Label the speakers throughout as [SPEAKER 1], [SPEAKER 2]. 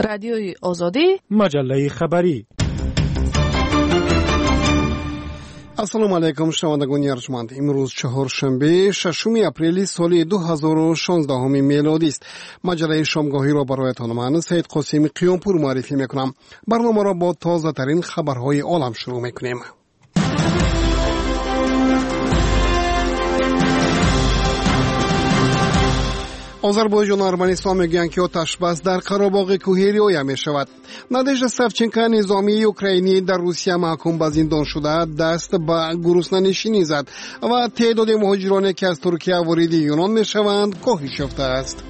[SPEAKER 1] رادیوی آزادی،
[SPEAKER 2] مجله خبری.
[SPEAKER 3] السلام علیکم شنوندگان ارجمند. امروز چهارشنبه 6 اپریل سال 2016 میلادی است. مجله شامگاهی را برایتان من سید قاسمی قیامپور معرفی میکنم. برنامه را با تازه ترین خبرهای عالم شروع میکنیم. آذربایجان و ارمنستان میگویند که آتشبس در قره‌باغ کوهی رعایت میشود. نادژدا ساوچنکا نظامی اوکراینی در روسیه محکوم به زندان شده دست به گرسنه‌نشینی زد و تعداد مهاجرانی که از ترکیه وارد یونان میشوند کاهش یافته است.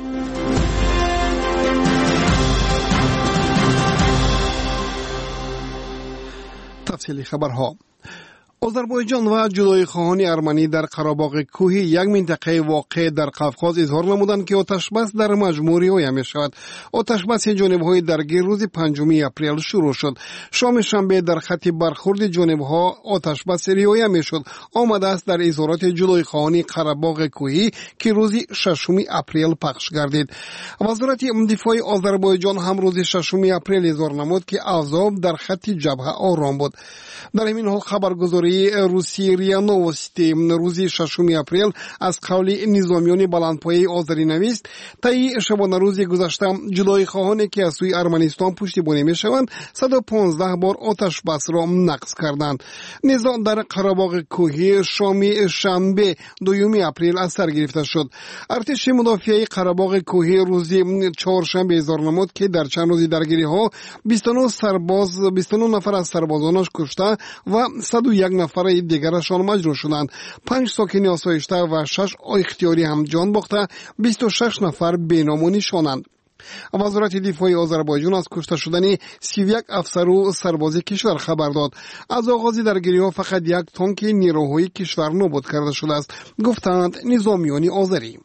[SPEAKER 3] تفصیل خبرها. آذربایجان و جدایی‌خواهان ارمنی در قره‌باغ کوهی یک منطقه واقع در قفقاز اظهار نمودند که آتشبس در مجموع رعایت می‌شود. آتشبس جانب‌های درگیر روز 5 اپریل شروع شد. شام شنبه در خط برخورد جانب‌ها آتشبس رعایت می‌شد. آمده است در اظهارات جدایی‌خواهان قره‌باغ کوهی که روز 6 اپریل پخش گردید. وزارت دفاع آذربایجان هم روز 6 اپریل اظهار نمود که اوضاع در خط جبهه آرام بود. در همین حال خبرگزاری روسی ریا نووستی روز 6 اپریل از قول نظامیان بلندپایه آذری نویست طی شبانه روز گذشته جدایی‌خواهانی که از سوی ارمنستان پشتیبانی می‌شوند 115 بار آتش بس را نقض کردند. نزاع در قره‌باغ کوهی شام شنبه 2 اپریل از سر گرفته شد. ارتش مدافعه قره‌باغ کوهی روز چهارشنبه اظهار نمود که در چند روز درگیری‌ها 29 نفر از سربازانش کشته و 101 نفر دیگرشان مجروح شدند. 5 ساکن آسایشته و 6 اختیاری هم جان باخته، 26 نفر بینام و نشانند. وزارت دفاع آذربایجان از کشته شدن 31 افسر و سرباز کشور خبر داد. از آغاز درگیری‌ها فقط یک تانک نیروهای کشور نابود کرده شده است، گفتند نظامیان آذری.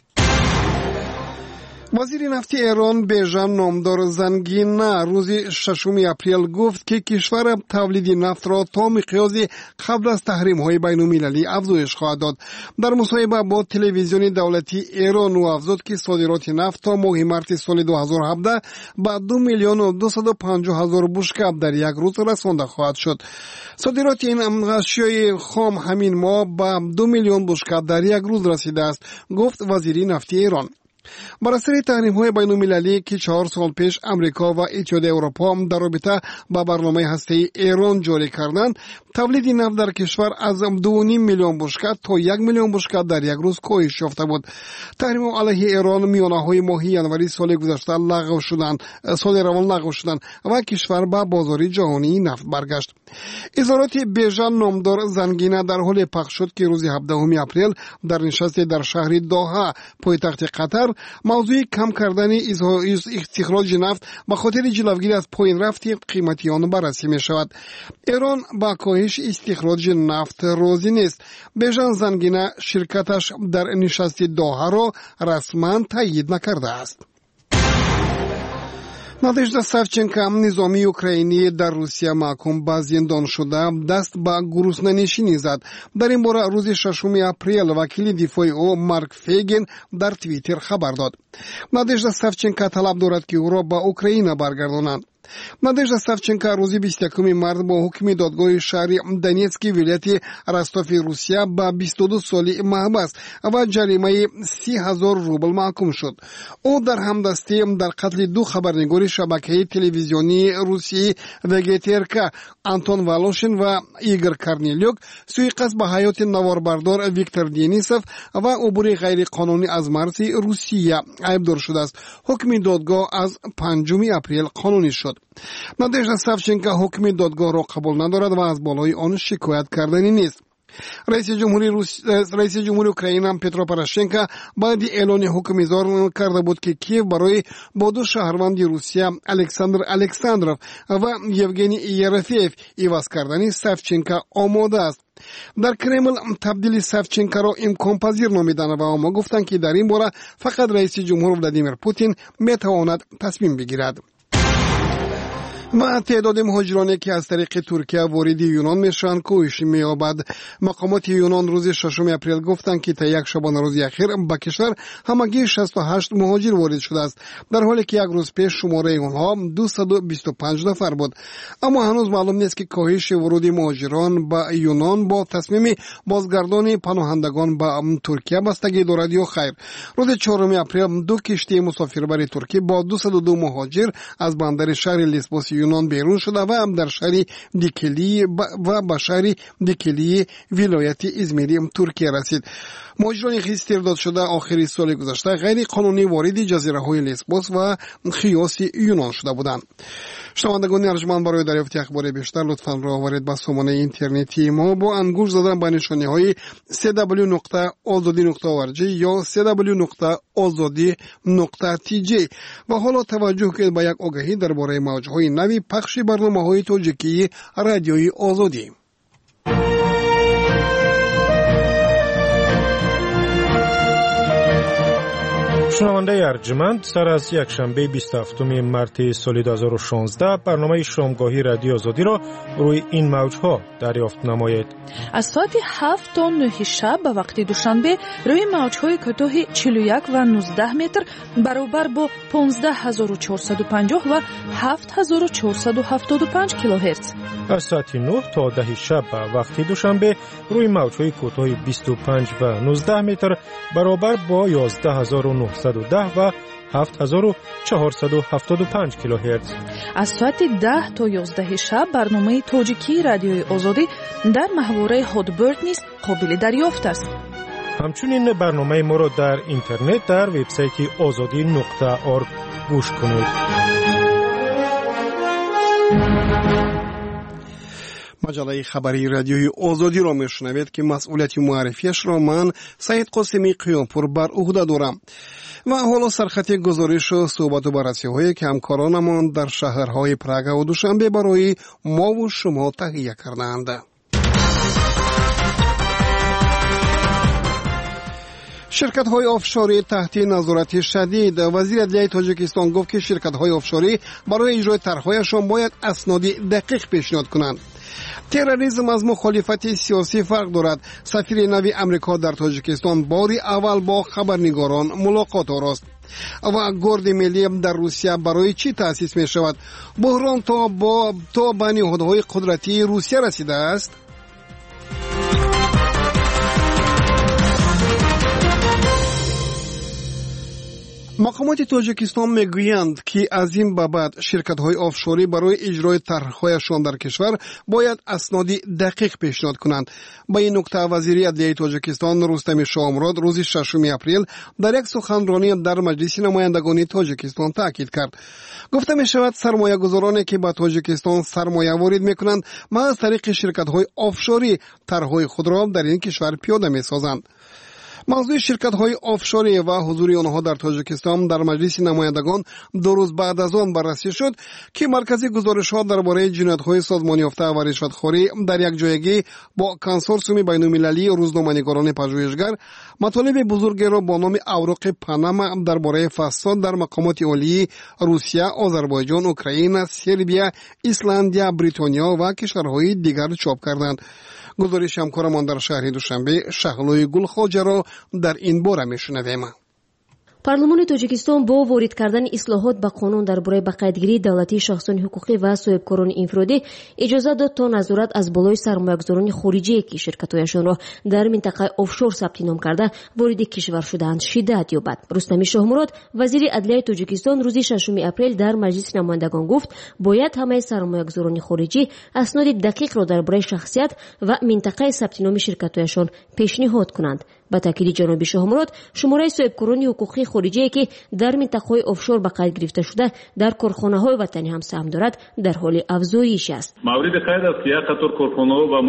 [SPEAKER 3] وزیر نفت ایران بیژن نامدار زنگینه روز 6 اپریل گفت که کشور تولید نفت را تا مقیاس قبل از تحریم‌های بین‌المللی افزایش خواهد داد. در مصاحبه با تلویزیون دولتی ایران او افزود که صادرات نفت تا ماه مارس سال 2017 به 2,250,000 بشکه در یک روز رسانده خواهد شد. صادرات این اشیاء خام همین ماه به 2 میلیون بشکه در یک روز رسیده است، گفت وزیر نفت ایران. بر اثر تحریم‌های بین‌المللی که 4 سال پیش امریکا و اتحادیه اروپا در رابطه با برنامه هسته‌ای ایران جاری کردند، تولید نفت در کشور از 2.5 میلیون بشکه تا 1 میلیون بشکه در یک روز کاهش یافته بود. تحریم علیه ایران میانه‌های ماه ینوری سال گذشته لغو شدند و کشور به بازار جهانی نفت برگشت. اظهارات بیژن نامدار زنگینه در حال پخش شد که روز 17 اپریل در نشست در شهر دوحه پایتخت قطر موضوع کم کردن استخراج نفت به خاطر جلوگیری از پایین رفت قیمت آن بررسی می شود. ایران با کاهش استخراج نفت راضی نیست. بیژن زنگینه شرکتش در نشست دوحه را رسما تایید نکرده است. نادژدا ساوچنکا نظامی اوکراینی در روسیه محکوم به زندان شده دست به گرسنه‌نشینی زد. در این باره روز 6 اپریل وکیل دفاع او مارک فیگن در توییتر خبر داد. نادژدا ساوچنکا طلب دارد که او را به اوکراین برگردانند. نادژدا ساوچنکا روز 21 مارس با حکم دادگاه شهر دونیتسک ولایت رستوف روسیه به 22 سال محبس و جریمه 30,000 روبل محکوم شد. او در همدستی در قتل 2 خبرنگار شبکه تلویزیونی روسی وگترکا آنتون والوشین و ایگور کارنیلیوک سوءقصد به حیات نواربردار ویکتور دینیسوف و عبور غیر قانونی از مرز روسیه عیبدار شده است. حکم دادگاه از 5 اپریل قانونی شد. نادژدا ساوچنکا حکم دادگاه را قبول ندارد و از بالای آن شکایت کردنی نیست. رئیس جمهوری اوکراین پترو پوراشنکو بعد اعلان حکم اظهار کرده بود که کیف برای با 2 شهروند روسیه الکساندر الکساندروف و یوگنی یرفیف عوض کردن ساوچنکا آماده است. در کرمل تبدیل ساوچنکا را امکان پذیر نامیدند و آنها گفتند که در این باره فقط رئیس جمهور ولادیمیر پوتین میتواند تصمیم بگیرد. و تعداد مهاجرانی که از طریق ترکیه وارد یونان میشن کاهش می‌یابد. مقامات یونان روز 6 اپریل گفتند که تا یک شبانه روز اخیر به کشور همگی 68 مهاجر وارد شده است، در حالی که یک روز پیش شماره آنها 225 نفر بود. اما هنوز معلوم نیست که کاهش ورود مهاجران به یونان با تصمیم بازگردانی پناهندگان به ترکیه بستگی دارد یا خیر. روز 4 اپریل دو کشتی مسافربری ترکی با 202 مهاجر از بندر شهر لیسبوس یونان بیرون شده و هم در شهر دیکلی و به شهر دیکلی ولایت ازمیری ترکیه رسید. مهاجران استرداد شده آخر سال گذشته غیر قانونی وارد جزیره های لیسبوس و خیوس یونان شده بودند. شنوندگان ارجمند، برای دریافت اخبار بیشتر لطفاً راهبرید به سامانه اینترنتی ما با انگوش زدن به نشانی های www.azadi.org یا www.azadi.tj. و حالا توجه کنید به یک آگهی درباره موج‌های نوی پخش برنامه‌های تاجیکی رادیوی آزادی.
[SPEAKER 1] شنونده ارجمند، سر از یک شنبه 27 مارس سال 2016 برنامه شامگاهی رادیو آزادی را روی این موج‌ها دریافت نمایید.
[SPEAKER 2] از ساعت 7 تا 9 شب به وقت دوشنبه روی موج‌های کوتاه 41 و 19 متر برابر با 15450 و 7475 کیلوهرتز.
[SPEAKER 1] از ساعت 9 تا 10 شب به وقت دوشنبه روی موج‌های کوتاه 25 و 19 متر برابر با 11910 و 7475 کیلوهرتز.
[SPEAKER 2] از ساعت 10 تا 11 شب برنامه تاجیکی رادیوی آزادی در محوره هادبرد نیز قابل دریافت است.
[SPEAKER 1] همچنین برنامه ما را در اینترنت در وبسایت azadi.org گوش کنید.
[SPEAKER 3] مجله خبری رادیوی آزادی را میشنوید که مسئولیت معرفیش را من سعید قاسمی قیامپور بر عهده دارم. و حالا سرخط گزارش و صحبت و بررسی هایی که همکارانمان در شهرهای پراگ و دوشنبه برای ما و شما تهیه کردند. شرکت های آفشوری تحت نظارت شدید. وزیر عدلیه تاجیکستان گفت که شرکت های آفشوری برای اجرای طرحهایشان باید اسناد دقیق پیشنهاد کنند. تروریسم از مخالفت سیاسی فرق دارد. سفیر نوی امریکا در تاجیکستان باری اول با خبرنگاران ملاقات آراست. و گارد ملی در روسیه برای چی تأسیس می شود؟ بحران تا به نهادهای قدرتی روسیه رسیده است. مقامات تاجیکستان میگویند که از این به بعد شرکت‌های آفشوری برای اجرای طرح‌هایشان در کشور باید اسناد دقیق پیشنهاد کنند. با این نکته وزیر عدلیه تاجیکستان رستم شامراد روز 6 اپریل در یک سخنرانی در مجلس نمایندگان تاجیکستان تاکید کرد. گفته می شود سرمایه‌گذارانی که به تاجیکستان سرمایه وارد می‌کنند از طریق شرکت‌های آفشوری طرح‌های خود را در این کشور پیاده می‌سازند. موضوع شرکت‌های آفشوری و حضور آنها در تاجیکستان در مجلس نمایندگان 2 روز بعد از آن بررسی شد که مرکزی گزارش‌ها درباره جنایت‌های سازمانی یافته و رشوتخوری در یک جایگی با کنسورسیوم بین‌المللی روزنامه‌نگاران پژوهشگر مطالب بزرگی را با نام اوراق پاناما درباره فساد در مقامات عالی روسیه، آذربایجان، اوکراین، سربیا، ایسلندیا، بریتانیا و کشورهای دیگر چاپ کردند. گزارش همکارمان در شهر دوشنبه شهلوی گلخواجه را در این باره میشنویم.
[SPEAKER 4] پارلمان توجیکستان با وارد کردن اصلاحات به قانون درباره بقایدگیری دولتی شخصان حقوقی و صاحبکاران انفرادی اجازه داد تا نظارت از بالای سرمایه‌گذاران خارجی که شرکت‌هایشان را در منطقه آفشور ثبت نام کرده وارد کشور شده‌اند شدت یابد. رستم شاهمراد وزیر عدلیه توجیکستان روز 6 اپریل در مجلس نمایندگان گفت باید همه سرمایه‌گذاران خارجی اسناد دقیق را درباره شخصیت و منطقه ثبت نام شرکت‌هایشان پیشنهاد کنند. با تاکید جناب شاهمراد شماره صاحبکاران حقوقی خارجی که در منطقه‌های آفشور به قید گرفته شده در کارخانه‌های وطنی هم سهم دارد در حال افزایش است.
[SPEAKER 5] مورد قید است که یک قطار کارخانه‌ها و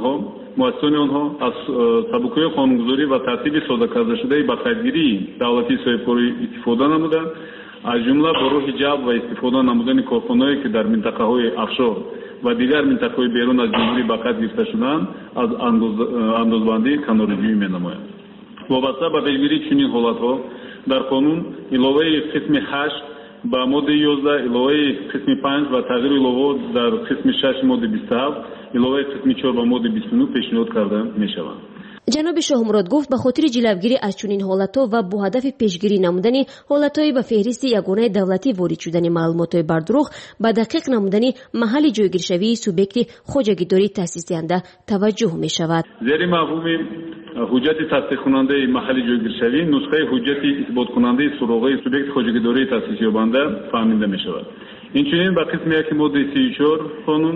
[SPEAKER 5] مؤسسان آنها از سابقه قانونگذاری و ترتیب صادر کرده شده به قیدگیری دولتی صاحبکاری استفاده نمودند، از جمله با راه جلب و استفاده نمودن کارخانه‌هایی که در منطقه‌های آفشور و دیگر منطقه‌های بیرون از جمهوری به قید گرفته شدند از اندازه‌بندی کناره‌جویی می‌نماید. وابسته به پیگیری چنین حالت‌ها در قانون علاوه قسم 8 با ماده 11 الهه قسم 5 و تغییر الهه در قسم 6 ماده 27 الهه قسم 4 و ماده 29 پیشنهاد کرده می شود.
[SPEAKER 4] ҷаноби шоҳмурод гуфт ба хотири ҷилавгирӣ аз чунин ҳолатҳо ва бо ҳадафи пешгирӣ намудани ҳолатҳои ба феҳристи ягонаи давлатӣ ворид шудани маълумотҳои бардурӯғ ба дақиқ намудани маҳалли ҷойгиршавии субъекти хоҷагидории таъсисдиҳанда таваҷҷӯҳ мешавад.
[SPEAKER 5] зери мафҳуми ҳуҷҷати тасдиқкунандаи маҳалли ҷойгиршавӣ нусхаи ҳуҷҷати исботкунандаи суроғаи субъекти хоҷагидории таъсисёбанда фаҳмида мешавад. инчунин ба қисми 1 моддаи 34 қонун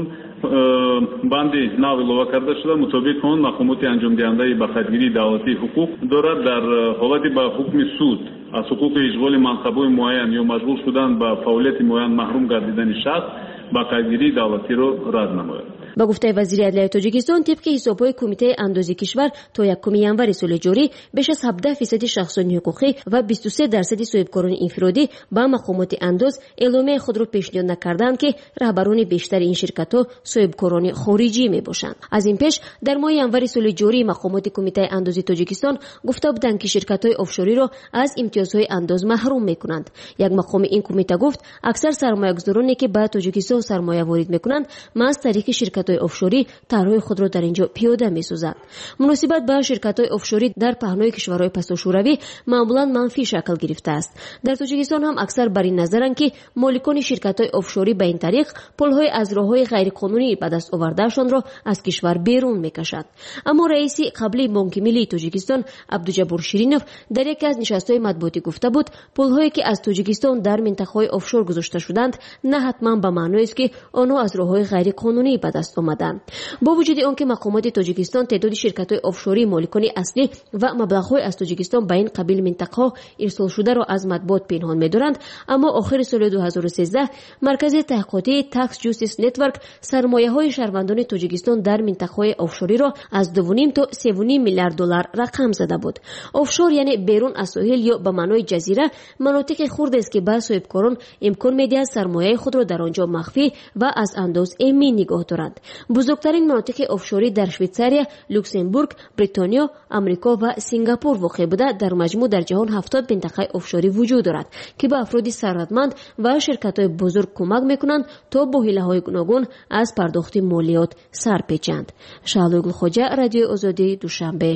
[SPEAKER 5] банди нав илова карда шуда мутобиқ он мақомоти анҷомдиҳандаи ба қайдгирии давлатии ҳуқуқ дорад дар ҳолати ба ҳукми суд аз ҳуқуқи ишғоли мансабҳои муайян ё маҷбур шудан ба фаъолияти муайян маҳрум гардидани шахс ба қайдгирии давлатиро рад намояд.
[SPEAKER 4] ба гуфтаи вазири адлияи тоҷикистон тибқи ҳисобҳои кумитаи андозии кишвар то 1 январи соли ҷорӣ беш аз 17% шахсони ҳуқуқӣ ва 23% соҳибкорони инфиродӣ ба мақомоти андоз эъломияи худро пешниҳод накарданд ки раҳбарони бештари ин ширкатҳо соҳибкорони хориҷӣ мебошанд. аз ин пеш дар моҳи январи соли ҷорӣ мақомоти кумитаи андозии тоҷикистон гуфта буданд ки ширкатҳои офшориро аз имтиёзҳои андоз маҳрум мекунанд. як мақоми ин кумита гуфт аксар сармоягузороне ки ба тоҷикистон сармоя ворид мекунанд маҳз тариқи ширкатҳои офшорӣ тарҳои худро дар ин ҷо пиёда месозанд. муносибат ба ширкатҳои офшорӣ дар паҳнои кишварҳои пастошӯравӣ маъмулан манфӣ шакл гирифтааст. дар тоҷикистон ҳам аксар бар ин назаранд ки моликони ширкатҳои офшорӣ ба ин тариқ пулҳои аз роҳҳои ғайриқонунӣ ба даст овардаашонро аз кишвар берун мекашанд. аммо раиси қаблии бонки миллии тоҷикистон абдуҷаббор ширинов дар яке аз нишастҳои матбуотӣ гуфта буд пулҳое ки аз тоҷикистон дар минтақаҳои офшор гузошта шуданд на ҳатман ба маъноест ки онҳо аз роҳҳои ғайриқонунӣ ба даст омаданд. бо вуҷуди он ки мақомоти тоҷикистон теъдоди ширкатҳои офшории моликони аслӣ ва маблағҳои аз тоҷикистон ба ин қабил минтақаҳо ирсолшударо аз матбуот пинҳон медоранд, аммо охири соли 2013 маркази таҳқиқотии Tax Justice Network сармояҳои шаҳрвандони тоҷикистон дар минтақаҳои офшориро аз 2.5 то 3.5 миллиард доллар рақам зада буд. офшор яъне берун аз соҳил ё ба маънои ҷазира манотиқи хурдест ки ба соҳибкорон имкон медиҳад сармояи худро дар он ҷо махфӣ ва аз андоз эмин нигоҳ доранд. бузургтарин манотиқи офшорӣ дар швейтсария, люксембург, бритониё, амрико ва сингапур воқеъ буда дар маҷмӯъ дар ҷаҳон 70 минтақаи офшорӣ вуҷуд дорад ки ба афроди сарватманд ва ширкатҳои бузург кӯмак мекунанд то бо ҳилаҳои гуногун аз пардохти молиёт сар печанд. шаҳлои гулхоҷа, радиои озодӣ, душанбе.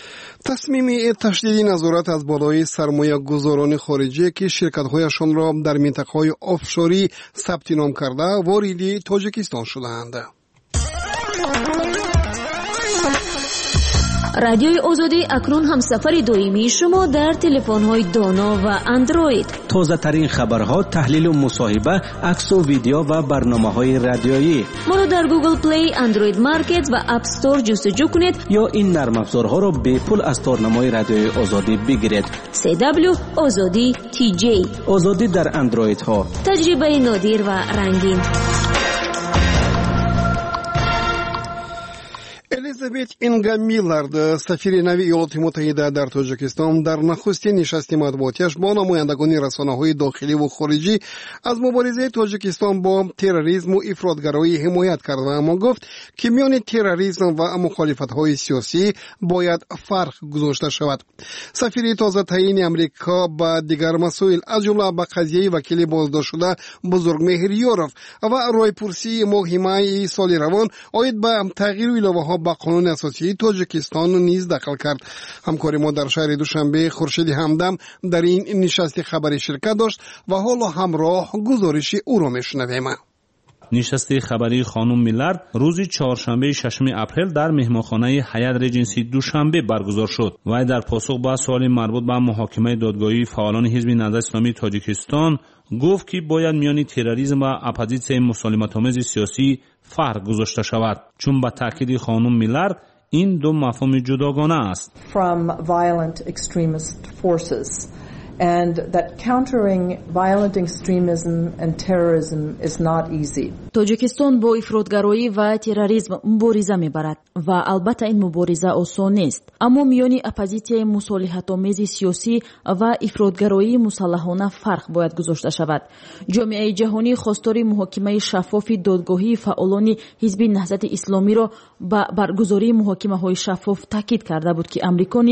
[SPEAKER 3] тасмими ташдиди назорат аз болои сармоягузорони хориҷие ки ширкатҳояшонро дар минтақаҳои офшорӣ сабти ном карда вориди тоҷикистон шудаанд.
[SPEAKER 4] радиои озодӣ акнун ҳамсафари доимии шумо дар телефонҳои доно ва андроид.
[SPEAKER 6] тозатарин хабарҳо, таҳлилу мусоҳиба, аксу видео ва барномаҳои радиоӣ.
[SPEAKER 4] моро дар Google Play, Android Market ва App Store ҷустуҷӯ кунед
[SPEAKER 6] ё ин нармафзорҳоро бепул аз торнамои радиои озодӣ бигиред.
[SPEAKER 4] CW Озодӣ TJ.
[SPEAKER 6] озодӣ дар андроидҳо.
[SPEAKER 4] таҷрибаи нодир ва рангин.
[SPEAKER 3] Элизабет Инга Миллард, сафири нави Иёлоти Муттаҳида дар Тоҷикистон, дар нахустин нишасти матбуотиаш бо намояндагони расонаҳои дохиливу хориҷӣ аз муборизаи Тоҷикистон бо терроризму ифротгароӣ ҳимоят кард ва аммо гуфт ки миёни терроризм ва мухолифатҳои сиёсӣ бояд фарқ гузошта шавад. сафири тозатаини Амрико ба дигар масоил аз ҷумла ба қазияи вакили боздоштшуда Бузургмеҳр Ёров ва ройпурсии моҳи майи соли равон оид ба тағйиру иловаҳо ба қонуни асосии Тоҷикистон низ дахл кард. ҳамкори мо дар шаҳри Душанбе Хуршиди Ҳамдам дар ин нишасти хабарӣ ширкат дошт ва ҳоло ҳамроҳ гузориши ӯро мешунавем.
[SPEAKER 7] нишасти хабарии хонум Миллард рӯзи чоршанбеи 6 апрел дар меҳмонхонаи Ҳаят Реҷенси Душанбе баргузор шуд. вай дар посух ба суоли марбут ба муҳокимаи додгоҳии фаъолони ҳизби наҳзати исломии Тоҷикистон гуфт ки бояд миёни терроризм ва оппозитсияи мусолиматомези сиёсӣ фарқ гузошта шавад, чун ба таъкиди хонум Миллард ин ду мафҳуми ҷудогона аст.
[SPEAKER 8] From violent extremist forces. And that countering violent extremism and terrorism is not easy.
[SPEAKER 2] Тоҷикистон бо ифротгароӣ ва терроризм мубориза мебарад ва албатта ин мубориза осон нест. Аммо миёни оппозитсияи мусолиҳатомези сиёсӣ ва ифротгароии мусаллаҳона фарқ бояд гузошта шавад. ҷомеаи ҷаҳонӣ хостори муҳокимаи шаффофи додгоҳии фаъолони ҳизби наҳзати исломиро ба баргузории муҳокимаҳои шаффоф таъкид карда буд ки амрико низ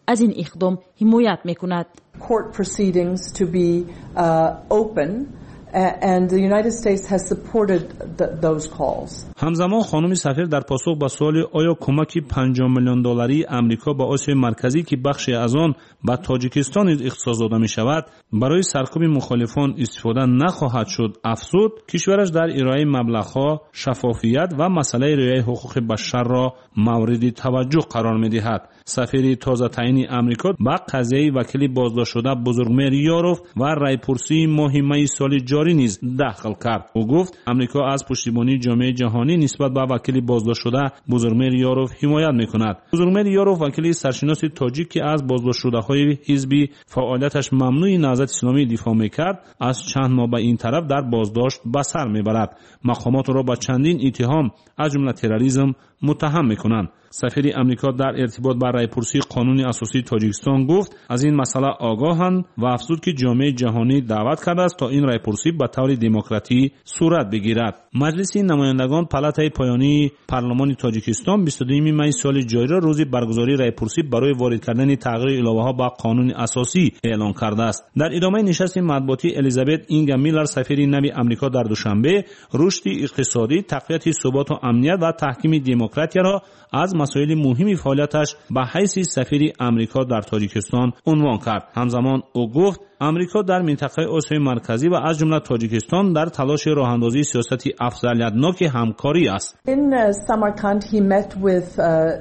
[SPEAKER 2] از این اقدام حمایت میکند.
[SPEAKER 8] Court proceedings to be open and the United States has supported those calls.
[SPEAKER 7] همزمان خانم سفیر در پاسخ به سوال آیا کمک 50 میلیون دلاری امریکا به آسیای مرکزی که بخشی از آن به تاجیکستان اختصاص داده می شود برای سرکوب مخالفان استفاده نخواهد شد افزود، کشورش در ارائه مبلغها شفافیت و مسئله رعایت حقوق بشر را مورد توجه قرار می دهد. سفیر تازه تعیین امریکا به قضیه وکیل بازداشت شده بزرگمهر یاروف و رایپرسی ماه می سال جاری نیز دخل کرد. او گفت امریکا از پشتیبانی جامعه جهانی نسبت به وکیل بازداشت شده بزرگمهر یاروف حمایت میکند. بزرگمهر یاروف وکیل سرشناس تاجیک که از بازداشت شده های حزبی فعالیتش ممنوع نهضت اسلامی دفاع میکرد از چند ماه به این طرف در بازداشت به سر میبرد. مقامات را به چندین اتهام از جمله تروریسم متهم میکنند. سفیر امریکا در ارتباط با رایپرسی قانون اساسی تاجیکستان گفت از این مسئله آگاهند و افزود که جامعه جهانی دعوت کرده است تا این رایپرسی به طور دموکراتی صورت بگیرد. مجلس نمایندگان پالاتای پایانی پارلمان تاجیکستان 22 می سال جاری را روز برگزاری رایپرسی برای وارد کردن تغییر الهه‌ها به قانون اساسی اعلام کرده است. در ادامه نشست مطبوعاتی الیزابت اینگا میلر سفیر نوی امریکا در دوشنبه رشد اقتصادی، تقویت ثبات و امنیت و تحکیم دموکراسی را از مسائل مهمی فعالیتش به حیث سفیر امریکا در تاجیکستان عنوان کرد. همزمان او گفت امریکا در منطقه آسیای مرکزی و از جمله تاجیکستان در تلاش راه اندازی سیاست افضلیت‌ناک همکاری است.
[SPEAKER 8] In Samarkand he met with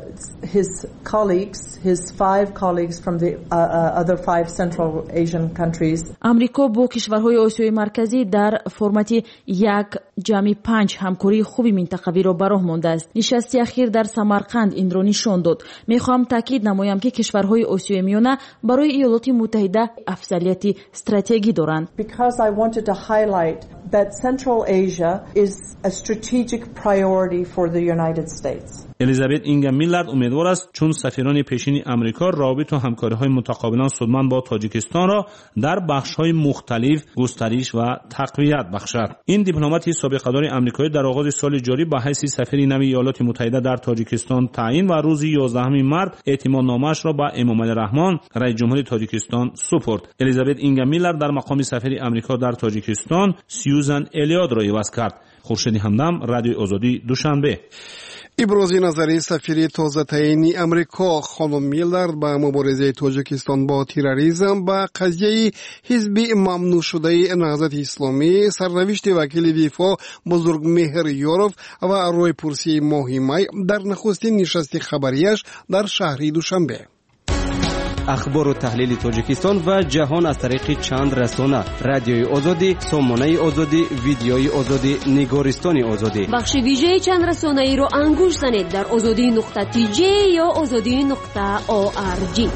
[SPEAKER 8] his colleagues, his 5 colleagues from the other 5 Central Asian countries.
[SPEAKER 2] امریکا با کشورهای آسیای مرکزی در فرمت یک جمع 5 همکاری خوبی منطقوی را به راه مانده است. نشست اخیر در سمرقند این را نشان داد. میخواهم تاکید نمایم که کشورهای آسیای میانه برای ایالات متحده افضلیت استراتژی دارند.
[SPEAKER 8] Because I wanted to highlight that Central Asia is a strategic priority for the United States.
[SPEAKER 7] الیزابت اینگا میلر امیدوار است چون سفیران پیشین امریکا رابط و همکاری‌های متقابلا سودمند با تاجیکستان را در بخش‌های مختلف گسترش و تقویت بخشد. این دیپلمات سابقه‌دار آمریکایی در آغاز سال جاری به حیث سفیر نوی ایالات متحده در تاجیکستان تعیین و روز 11 مارس اعتمادنامه‌اش را به امام علی رحمان رئیس جمهور تاجیکستان سپرد. الیزابت اینگا میلر در مقام سفیر امریکا در تاجیکستان سیوزن الیاد را عوض کرد. خورشید همدم، رادیو آزادی، دوشنبه.
[SPEAKER 3] ابراز نظری سفیر تازه تعیین امریکا خانم میلر به مبارزه تاجیکستان با تروریسم با قضیه حزب ممنوع شده نهضت اسلامی، سرنوشت وکیل دفاع بزرگمهر یاروف و رایپرسی ماه می در نخستین نشست خبریش در شهر دوشنبه.
[SPEAKER 6] اخبار و تحلیل تاجیکستان و جهان از طریق چند رسانه: رادیوی آزادی، سامانه آزادی، ویدیوی آزادی، نگارستان آزادی.
[SPEAKER 4] بخش ویژه چند رسانه ای رو انگوش زنید در azadi.tj یا azadi.org.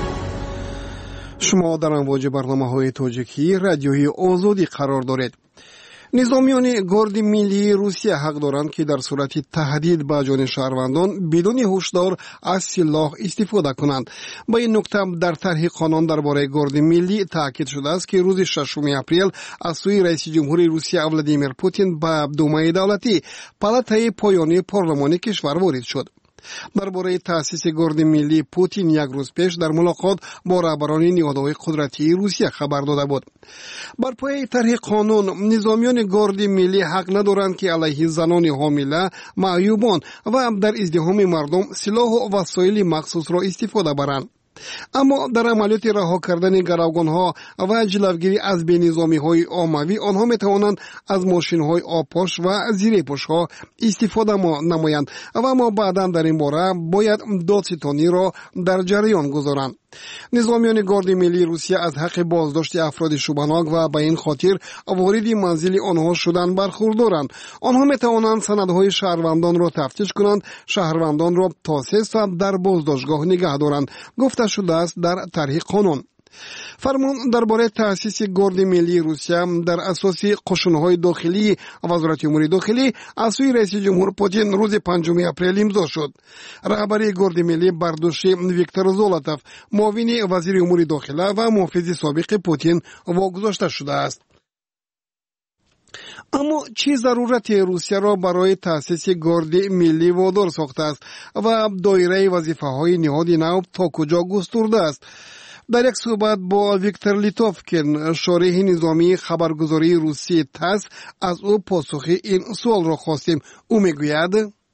[SPEAKER 3] شما در امواج برنامه‌های تاجیکی رادیوی آزادی قرار دارید. نظامیان گارد ملی روسیه حق دارند که در صورت تهدید به جان شهروندان بدون هشدار از سلاح استفاده کنند. با این نکته در طرح قانون درباره گارد ملی تاکید شده است که روز 6 اپریل از سوی رئیس جمهور روسیه ولادیمیر پوتین به دومای دولتی پالاتای پایانی پارلمانی کشور وارد شد. درباره تأسیس گارد ملی پوتین یک روز پیش در ملاقات با رهبران نهادهای قدرتی روسیه خبر داده بود. بر پایه طرح قانون نظامیان گارد ملی حق ندارند که علیه زنان حامله، معیوبان و در ازدحام مردم سلاح و وسایل مخصوص را استفاده برند. اما در عملیات رها کردن گروگان‌ها و جلوگیری از بینظامی‌های عمومی آنها می‌توانند از ماشین‌های آبپاش و زیرپوش‌ها استفاده نمایند و ما بعداً در این باره باید دادستانی را در جریان گذارند. نظامیان گارد ملی روسیه از حق بازداشت افراد شبهناک و به این خاطر وارد منزل آنها شدن برخوردارند. آنها می‌توانند سندهای شهروندان را تفتیش کنند، شهروندان را تا 3 ساعت در بازداشتگاه نگه دارند، گفته شده است در طرح قانون. فرمان درباره تأسیس گارد ملی روسیه در اساس قشون‌های داخلی وزارت امور داخلی از سوی رئیس جمهور پوتین روز 5 اپریل امضا شد. رهبری گارد ملی بردوش ویکتور زولاتوف، معاون وزیر امور داخلی و محافظ سابق پوتین واگذاشته شده است. اما چه ضرورت روسیه را برای تأسیس گارد ملی وادار ساخته است و دایره وظیفه‌های نهاد نو تا کجا گسترده است؟ در یک صحبت با ویکتور لیتوفکین، شارح نظامی خبرگزاری روسیه تاس، از او پاسخ این سوال را خواستیم. او میگوید: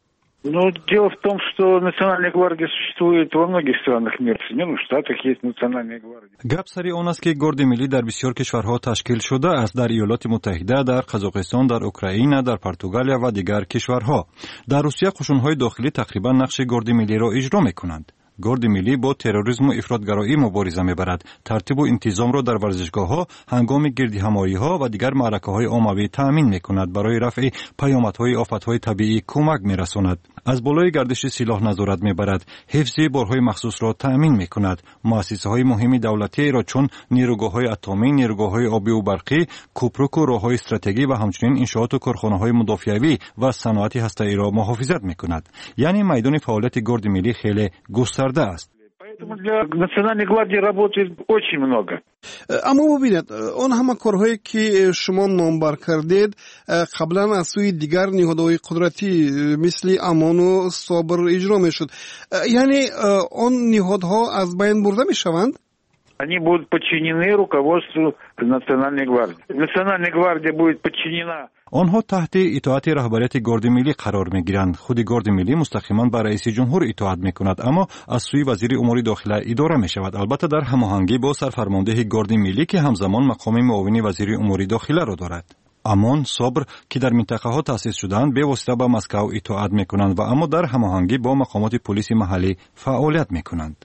[SPEAKER 9] дело в том, что национальная гвардия существует во многих странах мира. В Соединенных Штатах есть национальная гвардия.
[SPEAKER 10] گپ سری آن است که گارد ملی در بسیار کشورها تشکیل شده است، در ایالات متحده، در قزاقستان، در اوکراین، در پرتغال و دیگر کشورها. در روسیه قشون‌های داخلی تقریبا نقش گارد ملی را اجرا می‌کنند. گارد ملی با تروریسم و افراطگرایی مبارزه می‌برد، ترتیب و انتظام را در ورزشگاه‌ها، هنگام گردهمایی‌ها و دیگر معرکه‌های عمومی تأمین می‌کند، برای رفع پیامدهای آفت‌های طبیعی کمک می‌رساند، از بالای گردش سلاح نظارت می‌برد، حفظ بارهای مخصوص را تأمین می‌کند، مؤسسه‌های مهم دولتی را چون نیروگاه‌های اتمی، نیروگاه‌های آبی و برقی، کوپرک و راه‌های استراتژیکی و همچنین انشاءات و کارخانه‌های مدافعی و صنعت هسته‌ای را محافظت می‌کند. یعنی میدان فعالیت گارد ملی خیلی گسترده است.
[SPEAKER 9] Поэтому для национальной гвардии работает очень много.
[SPEAKER 3] اما ببینید، آن همه کارهایی که شما نامبر کردید قبلا از سوی دیگر نهادهای قدرتی مثل امان و صابر اجرا میشد. یعنی آن نهادها از بین برده میشوند؟
[SPEAKER 9] Они будут подчинены руководству национальной гвардии. Национальная гвардия будет подчинена.
[SPEAKER 10] آنها تحت اطاعت رهبریت گارد ملی قرار میگیرند. خود گارد ملی مستقیما به رئیس جمهور اطاعت میکند، اما از سوی وزیر امور داخله اداره میشود، البته در هماهنگی با سرفرمانده گارد ملی که همزمان مقام معاون وزیر امور داخله را دارد. امان، صبر که در منطقه ها تأسیس شدند به واسطه به مسکو اطاعت میکنند و اما در هماهنگی با مقامات پلیس محلی فعالیت میکنند.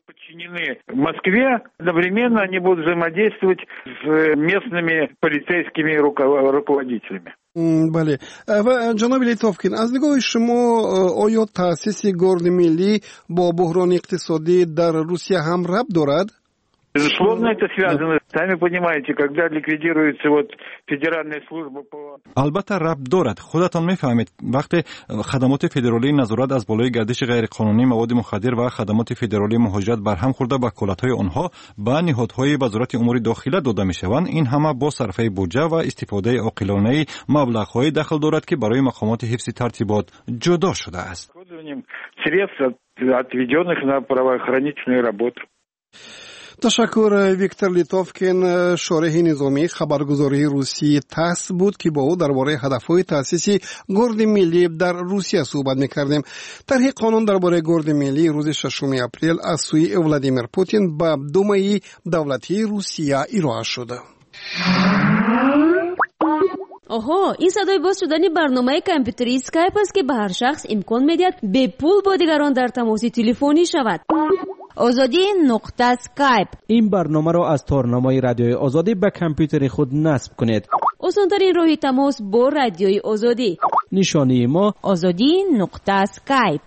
[SPEAKER 9] В Москве одновременно они будут взаимодействовать с местными полицейскими руководителями.
[SPEAKER 3] بله. و جناب لیتوفکین، از نگاه شما آیا تأسیس گارد ملی با بحران اقتصادی در روسیه هم ربط دارد؟
[SPEAKER 9] Безусловно, это связано. Сами понимаете, когда ликвидируется федеральная служба по...
[SPEAKER 10] البته ربط دارد. خودتان میفهمید وقتی خدمات فدرالی نظارت از بالای گردش غیرقانونی مواد مخدر و خدمات فدرالی مهاجرت برهم خورده، وکالت‌های آنها به نهادهای وزارت امور داخله داده میشوند. این همه با صرفه بودجه و استفاده عاقلانه مبلغ‌های دخل دارد که برای مقامات حفظ ترتیبات جدا شده است.
[SPEAKER 9] Средств отведенных на правоохранительную работу.
[SPEAKER 3] تشکر. ویکتور لیتوفکین، شارح نظامی خبرگزاری روسی تاس بود که با او درباره هدفهای تأسیس گارد ملی در روسیه صحبت می‌کردیم. طرح قانون درباره گارد ملی روز 6 اپریل از سوی ولادیمیر پوتین به دومای دولتی روسیه ارائه شد.
[SPEAKER 4] آها، این صدای باز شدن برنامه کامپیوتری اسکایپ است که به هر شخص امکان می‌دهد به پول با دیگران در تماس تلفنی شود. آزادی نقطه اسکایپ.
[SPEAKER 11] این برنامه را از تارنمای رادیوی آزادی به کامپیوتر خود نصب کنید.
[SPEAKER 4] آسان‌ترین راه تماس با رادیوی آزادی.
[SPEAKER 11] نشانی ما
[SPEAKER 4] آزادی نقطه اسکایپ.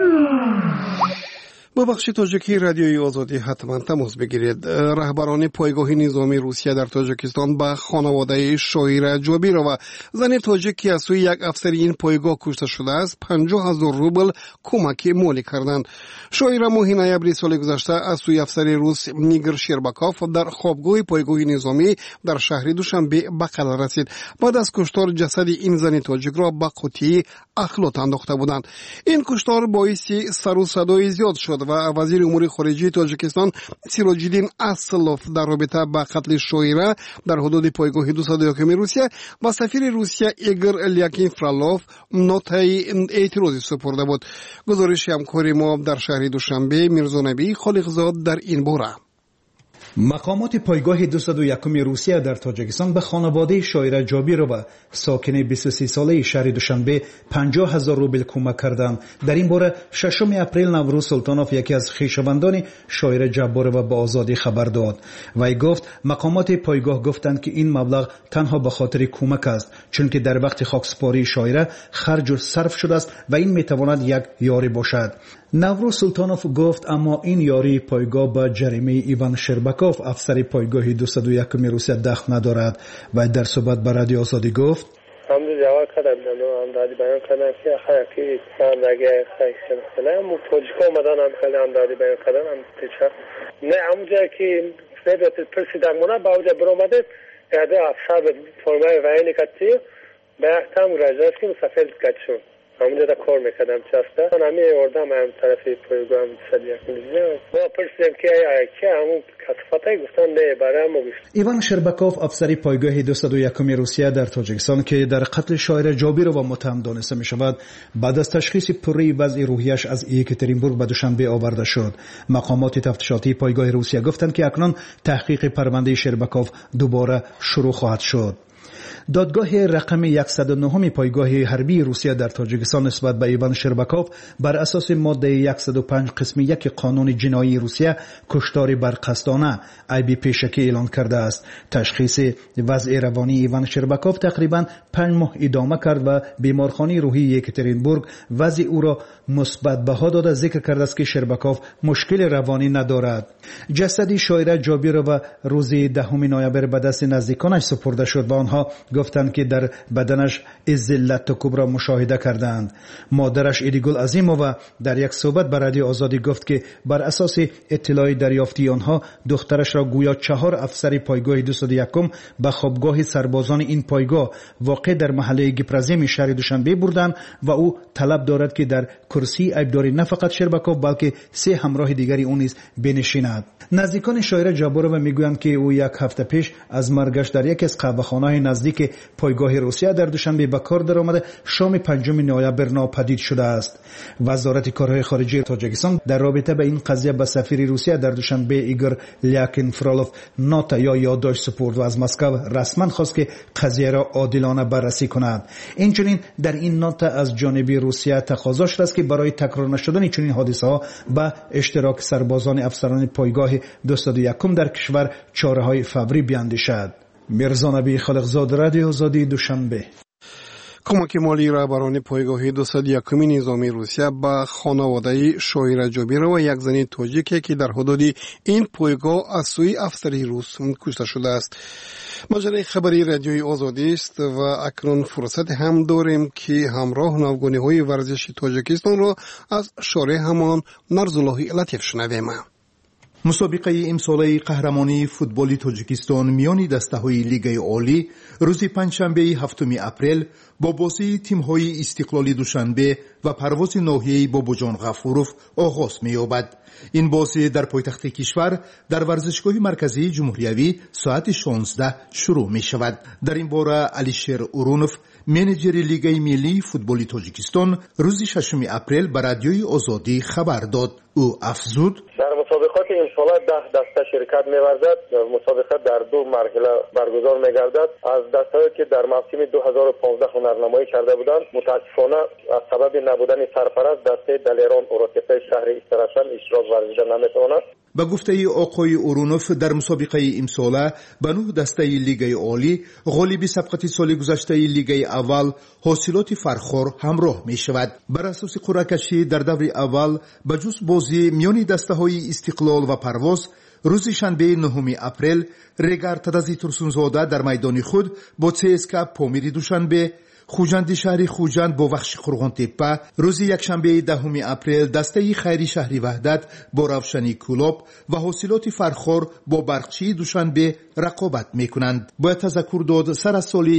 [SPEAKER 3] با بخش تاجیکی رادیوی آزادی حتما تماس بگیرید. رهبران پایگاه نظامی روسیه در تاجیکستان به خانواده شاعره جابیرو و زن تاجیکی از سوی یک افسر این پایگاه کشته شده است 50,000 روبل کمک مالی کردند. شاعره ماه نوامبر سال گذشته از سوی افسر روس نیگر شیرباکوف در خوابگاه پایگاه نظامی در شهر دوشنبه به قتل رسید. بعد از کشتار جسد این زن تاجیک را به قوطی اخلاط انداخته بودند. این کشتار باعث سر و صدای زیاد شد و وزیر امور خارجه تاجیکستان سیراج‌الدین اسلوف در رابطه با قتل شاعره در حدود پایگاه 201 روسیه و سفیر روسیه ایگور لیاکین فرالوف نوتای اعتراضی سپرده بود. گزارش همکار ما در شهر دوشنبه میرزا نبی خالقزاد در این باره.
[SPEAKER 12] مقامات پایگاه 201 روسیه در تاجیکستان به خانواده شاعره جابیرو ساکن 23 ساله شهر دوشنبه 50,000 روبل کمک کردند. در این باره 6 اپریل نوروز سلطانوف یکی از خویشاوندان شاعره جابیرو به آزادی خبر داد. وی گفت مقامات پایگاه گفتند که این مبلغ تنها به خاطر کمک است، چون که در وقت خاکسپاری شاعره خرج و صرف شده است و این میتواند یک یاری باشد. نوروز سلطانوف گفت اما این یاری پایگاه به جریمه ایوان شیرباکوف افسر پایگاه 201 روسیه دخل ندارد. و در صحبت با رادیو آزادی گفت
[SPEAKER 13] به احتم مراجعه کردم سفر کردم همونجا دا کار میکردم چفته من همه اردم هم طرفی پروگرام صدیق میزنم ما پرسیدم که همون کسفتایی گفتن نه برای ما گفت.
[SPEAKER 12] ایوان شربکوف افسری پایگاه 201 روسیه در تاجیکستان که در قتل شاعر جابیرو متهم دانسته می شود بعد از تشخیص پری وضع روحیش از یکاترینبورگ به دوشنبه آورده شد. مقامات تفتیشاتی پایگاه روسیه گفتند که اکنون تحقیق پرونده شربکوف دوباره شروع خواهد شد. دادگاه رقم 109 پایگاه حربی روسیه در تاجیکستان نسبت به ایوان شربکوف بر اساس ماده 105 قسم 1 قانون جنایی روسیه کشتار برقصدانه عیب پیشکی اعلان کرده است. تشخیص وضع روانی ایوان شربکوف تقریبا 5 ماه ادامه کرد و بیمارخانه روحی یکاترینبورگ وضع او را مثبت بها داده ذکر کرده است که شربکوف مشکل روانی ندارد. جسد شاعر جابیرو روز 10 نوامبر به دست نزدیکانش سپرده شد و آنها گفتند که در بدنش ذلت کبرا مشاهده کردند. مادرش ایدیگل عظیمووا در یک صحبت به رادیو آزادی گفت که بر اساس اطلاع دریافتی آنها دخترش را گویا 4 افسر پایگاه 201 به خوابگاه سربازان این پایگاه واقع در محله گپرزیم شهر دوشنبه بردند و او طلب دارد که در کرسی عیبداری نه فقط شربکوف بلکه 3 همراه دیگری او نیز بنشیند. نزدیکان شاعر جابیرو میگویند که او 1 هفته پیش از مرگش در یک از قهوه‌خانه‌های نزدیک پایگاه روسیه در دوشنبه به کار درآمده شام 5 نوامبر ناپدید شده است. وزارت کارهای خارجه تاجیکستان در رابطه با این قضیه به سفیر روسیه در دوشنبه ایگور لیاکین فرالوف نوت یا یادداشت سپرد و از مسکو رسما خواست که قضیه را عادلانه بررسی کند. اینچنین در این نوت از جانب روسیه تقاضا شده است که برای تکرار نشدن چنین حادثه‌ها با اشتراک سربازان افسران پایگاه 201 در کشور چاره‌های فوری بیاندیشد. میرزا نبی خالقزاد، رادیو آزادی، دوشنبه.
[SPEAKER 3] کمک مالی رهبران پایگاه 201 نظامی روسیه به خانواده شاعر جابیرو و یک زن تاجیک که در حدود این پایگاه از سوی افسری روس کشته شده است. مجله خبری رادیوی آزادی است و اکنون فرصت هم داریم که همراه نوگانی‌های ورزشی تاجیکستان را از شارح همان نرزالله لطیف شنویم.
[SPEAKER 14] مسابقه امساله قهرمانی فوتبال تاجیکستان میان دسته‌های لیگ عالی روز پنجشنبه 7 اپریل با بازی تیم‌های استقلالی دوشنبه و پرواز ناحیه‌ای باباجان غفوروف آغاز می‌یابد. این بازی در پایتخت کشور در ورزشگاه مرکزی جمهوریوی ساعت 16 شروع می‌شود. در این باره علیشیر اورونوف منیجر لیگ ملی فوتبال تاجیکستان روز 6 اپریل به رادیوی آزادی خبر داد. او افزود:
[SPEAKER 13] در مسابقات امسال 10 دسته شرکت می‌ورزد. مسابقه در 2 مرحله برگزار می‌گردد. از دسته‌هایی که در موسم 2015 هنرنمایی کرده بودند متأسفانه از سبب نبودن سرپرست دسته دلیران اوراتپه شهر استراشن اشتراک ورزیده نمی‌تواند.
[SPEAKER 14] با گفته آقای اورونوف در مسابقه امساله به 9 دسته لیگ عالی غالب سبقت سال گذشته لیگ اول حاصلات فرخور همراه می شود. بر اساس قرعه کشی در دور اول بجز بازی میان دسته های استقلال و پرواز روز شنبه 9 اپریل رگر تدازی ترسونزاده در میدان خود با CSKA پامیری دوشنبه، خوجند شهری خوجند با وخش قرغان تپه روز یکشنبه 10 اپریل دسته خیری شهری وحدت با روشنی کلوب و حاصلات فرخور با برقچی دوشنبه رقابت میکنند. باید تذکر داد سر از سال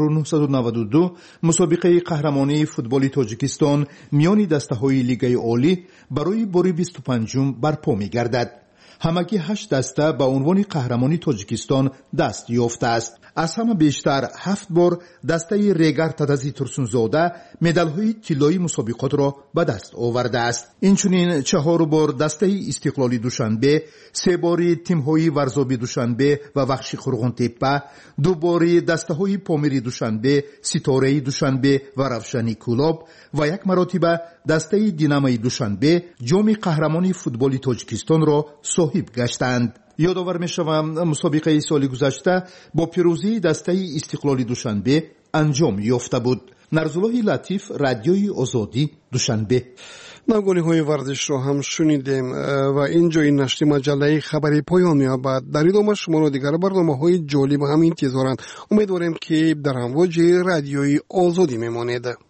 [SPEAKER 14] 1992 مسابقه قهرمانی فوتبال تاجیکستان میان دسته های لیگ عالی برای بار 25 برپا میگردد. همگی 8 دسته به عنوان قهرمانی تاجیکستان دست یافته است. از همه بیشتر 7 بار دسته ریگر تدازی ترسونزاده مدال‌های طلایی مسابقات را به دست آورده است. اینچنین 4 بار دسته استقلالی دوشنبه، 3 بار تیم‌های ورزابی دوشنبه و وخش قرغان تپه، 2 بار دسته‌های پامیری دوشنبه، ستاره دوشنبه و روشنی کلوب و 1 مرتبه دسته دینامای دوشنبه جام قهرمانی فوتبال تاجیکستان را صاحب گشتند. یادآور می‌شوم مسابقه سال گذشته با پیروزی دسته استقلالی دوشنبه انجام یافته بود. نرزالله لطیف، رادیوی آزادی، دوشنبه.
[SPEAKER 3] نوگانی‌های ورزش را هم شنیدیم و اینجا این نشر مجله خبری پایان می‌یابد. در ادامه شما را دیگر برنامه‌های جالب هم انتظارند. امیدواریم که در امواج رادیوی آزادی میمانید.